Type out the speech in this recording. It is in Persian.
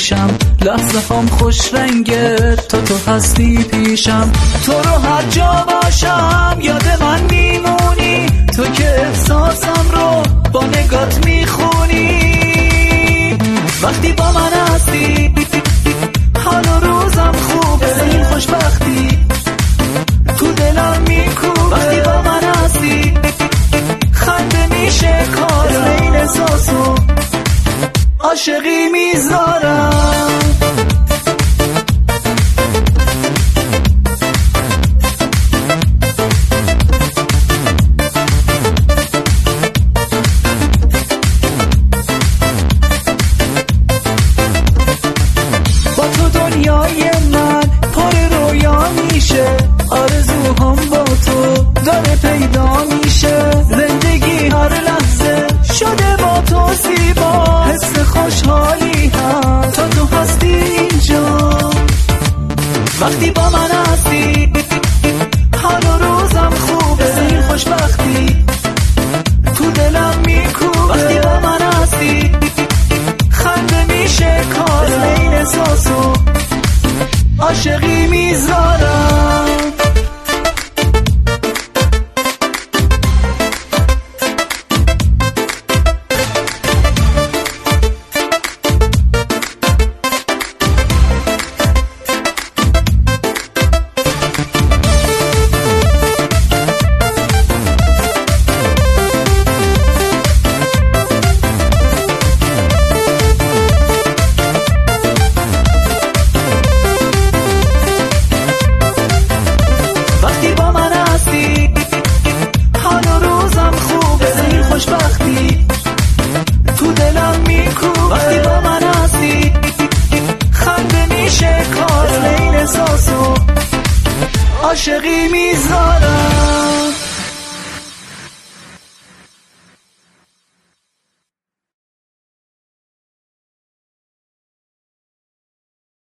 پیشم، لحظه هم خوش رنگه تو هستی پیشم. تو رو هر جا باشم یاد من میمونی، تو که احساسم رو با نگات میخونی. وقتی با من هستی حال و روزم خوبه، این خوشبختی تو دلم میکوبه. وقتی با من هستی خنده میشه کارم، این احساسو عاشقی میذارم. با تو دنیای من پر رویا میشه، آرزوهام با تو داره پیدا میشه. زندگی هر لحظه شده با تو زیبا، حس خوشحالی هم تو هستی اینجا. وقتی با من هستی حال و روزم خوبه، این خوشبختی تو دلم میکوبه. وقتی با من هستی خنده میشه کارم، این احساسو عاشقی میذارم. تو دلم میکوبه. وقتی با من هستی خنده میشه کارم، این احساسو عاشقی میذارم.